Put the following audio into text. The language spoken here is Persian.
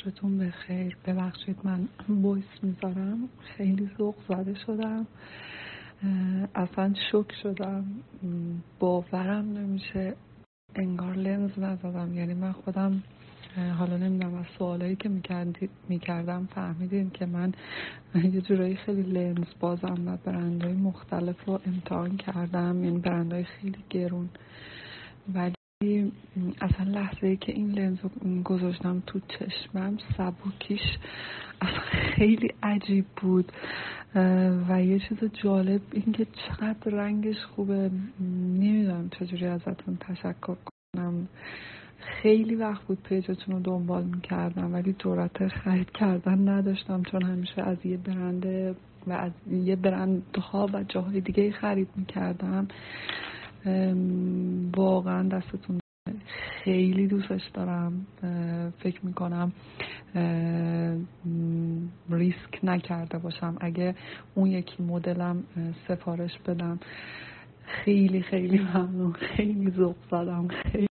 عصرتون بخیر. ببخشید من وایس میذارم، خیلی ذوق زده شدم، اصلا شوک شدم، باورم نمیشه. انگار لنز نزدم. یعنی من خودم حالا نمیدونم از سوالایی که میکردم فهمیدین که من یه جورایی خیلی لنز بازم و برندهای مختلف رو امتحان کردم، یعنی برندهای خیلی گرون، ولی اصلا لحظه‌ای که این لنز رو گذاشتم تو چشمم سبوکیش اصلا خیلی عجیب بود. و یه چیز جالب این که چقدر رنگش خوبه. نمیدونم چجوری ازتون تشکر کنم. خیلی وقت بود پیجتون رو دنبال میکردم ولی جرأت خرید کردن نداشتم، چون همیشه از یه برند و از یه برندها و جاهای دیگه خرید میکردم. واقعا دستتون خیلی دوستش دارم. فکر میکنم ریسک نکرده باشم اگه اون یکی مدلم سفارش بدم. خیلی خیلی ممنون، خیلی ذوق زدم. خیلی